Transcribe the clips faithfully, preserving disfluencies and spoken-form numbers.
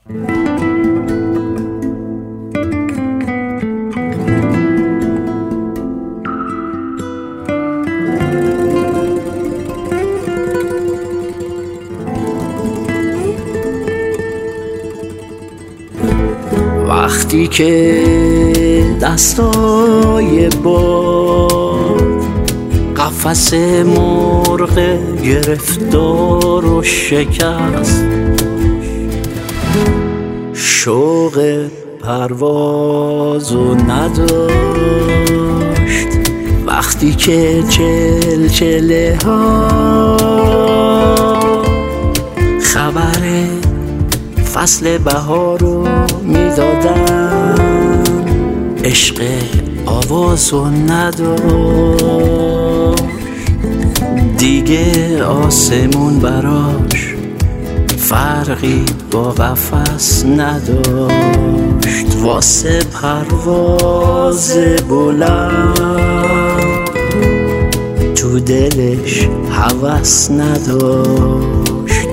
وقتی که دستای باد قفس مرغ گرفتار و شکست، شوق پرواز و نداشت. وقتی که چلچله ها خبر فصل بهار رو میدادن، عشق آوازو نداشت دیگه. آسمون براش فرقی با قفس نداشت، واسه پرواز بلند تو دلش هوس نداشت،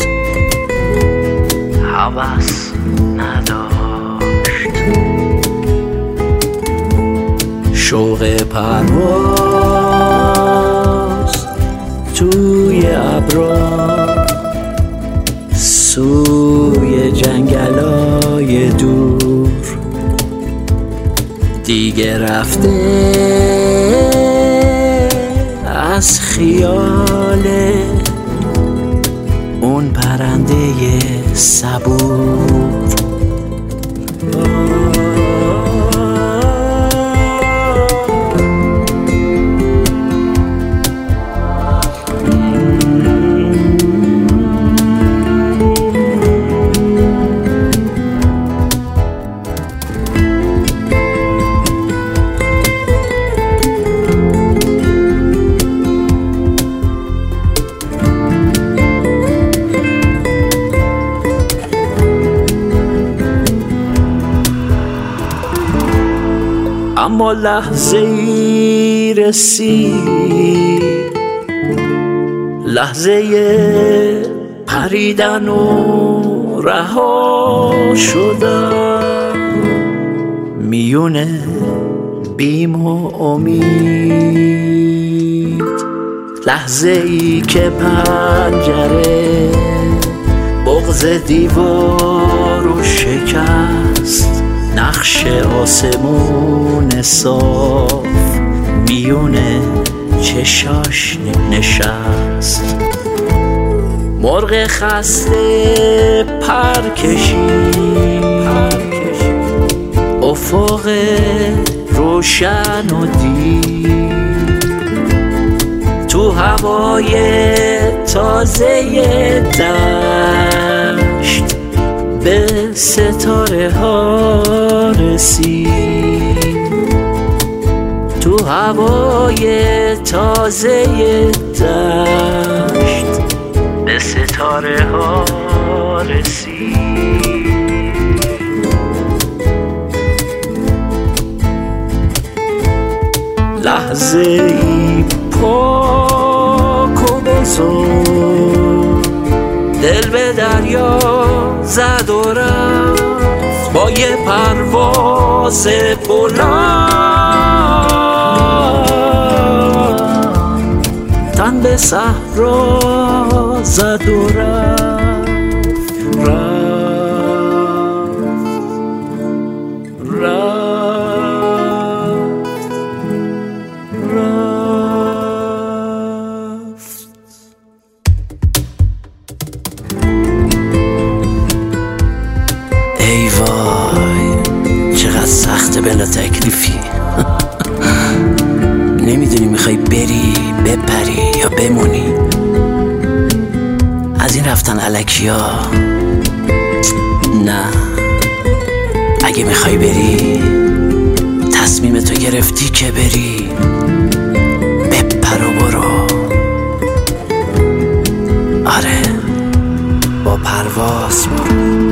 هوس نداشت. شوق پرواز توی ابرا سوی جنگلای دور دیگه رفته از خیال اون پرنده صبور. اما لحظه ای رسید، لحظه پریدن و رها شدن میونه بیم و امید. لحظه ای که پنجره بغض دیوار و شکست، نقش آسمون صاف میونه چشاش نشست. مرغ خسته پر کشید، افق روشن و دید تو هوای تازه دشت به ستاره ها رسید، تو هوای تازه دشت به ستاره ها رسید. لحظه ای پاک و بزرگ دل به دریا زد و رفت با یه پرواز بلند، تن به صحرا زد و رفت رفت رفت. ای وای چقدر سخته بلا تکلیفی. نمیدونی میخوای بری بپری یا بمونی. از این رفتن الکی ها نه، اگه میخوای بری تصمیم تو گرفتی که بری، بپر و برو. آره با پرواز برو.